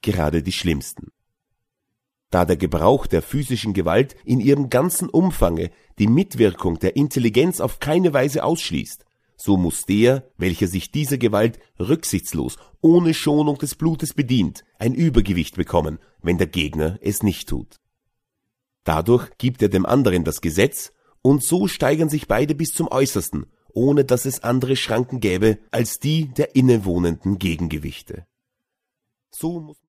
gerade die schlimmsten. Da der Gebrauch der physischen Gewalt in ihrem ganzen Umfange die Mitwirkung der Intelligenz auf keine Weise ausschließt, so muss der, welcher sich dieser Gewalt rücksichtslos, ohne Schonung des Blutes bedient, ein Übergewicht bekommen, wenn der Gegner es nicht tut. Dadurch gibt er dem anderen das Gesetz, und so steigern sich beide bis zum Äußersten, ohne dass es andere Schranken gäbe als die der innewohnenden Gegengewichte. So muss